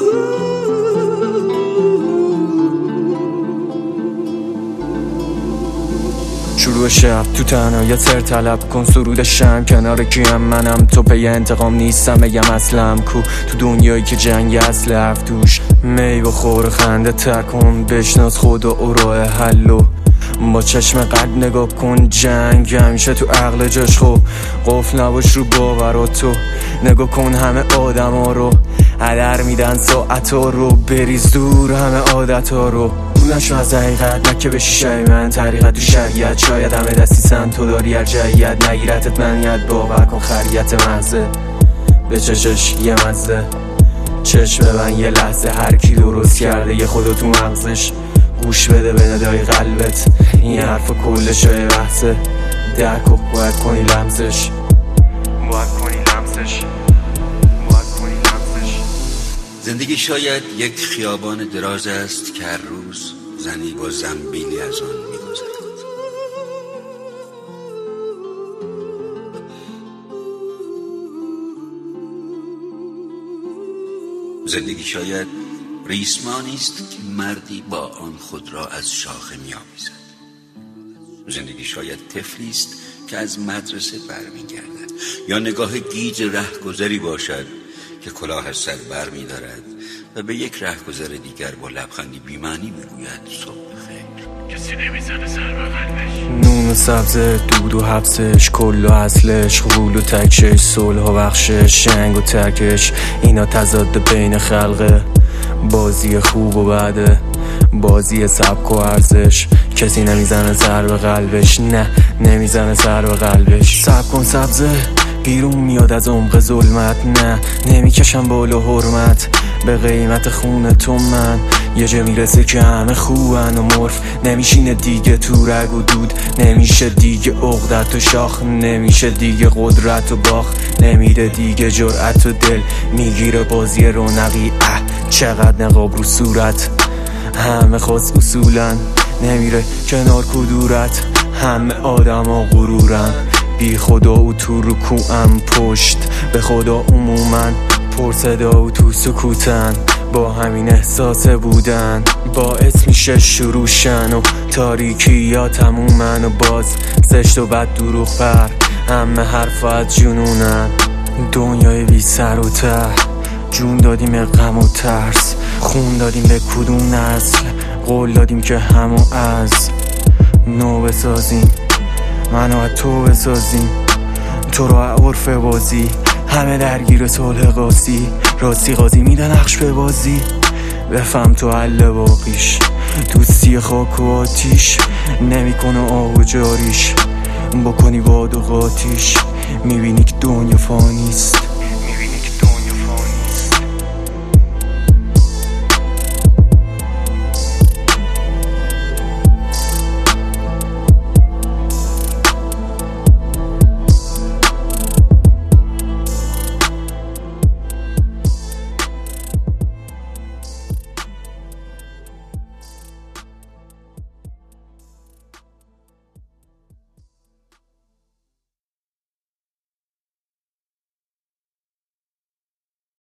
شروع شب تو تنهاییت سر طلب کن، سرود شم کنار کیم منم، تو پی انتقام نیستم بگم اصلم کو، تو دنیایی که جنگ اصل هفت توش می بخور خنده تکن، بشناس خدا و راه حلو، با چشم قلب نگاه کن، جنگ همیشه تو عقل جاش خو، قفل نباش رو باوراتو، نگاه کن همه آدم ها رو هدر میدن ساعت ها رو، بریز دور همه عادت ها رو، نشو از حقیقت نکه بشی شای من، طریقت تو شریعت شاید همه دستی سن تو داری ارجعیت، نگیرتت منیت باور کن خریت محضه، به چشش یه مزه، چشم ببن یه لحظه، هر کی درست کرده یه خدا تو مغزش، گوش بده به ندای قلبت، این حرف کلش های بحثه، درک و باید کنی لمسش، زندگی شاید یک خیابان دراز است که هر روز زنی با زنبیلی از آن می‌گذرد. زندگی شاید ریسمانی است که مردی با آن خود را از شاخه می‌آویزد. زندگی شاید طفلی است که از مدرسه برمیگردد، یا نگاه گیج رهگذری باشد که کلاه از سر بر می دارد و به یک رهگذر دیگر با لبخندی بی‌معنی میگوید صبح بخیر. کسی نمیزنه سر به قلبش، نون و سبز دود و حبسش، کل و اصلش، غول و تکشش، صلح و بخشش، شنگ و ترکش، اینا تضاد بین خلقه، بازی خوب و بده، بازی سبک و ارزش، کسی نمیزنه سر به قلبش، نه نمیزنه سر به قلبش، سب کن سبزه بیرون میاد از عمق ظلمت، نه نمیکشم بالا حرمت، به قیمت خون تو من یه جا میرسه که همه خوبن و مرف نمیشینه دیگه تو رگ و دود، نمیشه دیگه عقدت و شاخ، نمیشه دیگه قدرت و باخ، نمیره دیگه جرأت و دل میگیره بازی رونقی، چقدر نقاب رو صورت، همه خاص اصولا نمیره کنار کدورت، همه آدم ها غرورن، بی خدا و تو رکوعم، پشت به خدا عموماً پر صدا و تو سکوتن، با همین احساس بودن باعث میشه شروعشن و تاریکی یا تمومن و باز زشت و بد دروغ پر، همه حرفات جنونن، دنیای بی سر و ته، جون دادیم به غم و ترس، خون دادیم به کدوم نسل، قول دادیم که همو از نو بسازیم، منو از تو بسازیم، تو رو عرف بازی، همه درگیر صلح قاسی، راستی قاضی میده نقش به بازی، بفهم تو حل باقیش، دوستی خاک و آتیش، نمیکنه آب و جاریش، بکنی باد و قاتیش، میبینی که دنیا فانیست.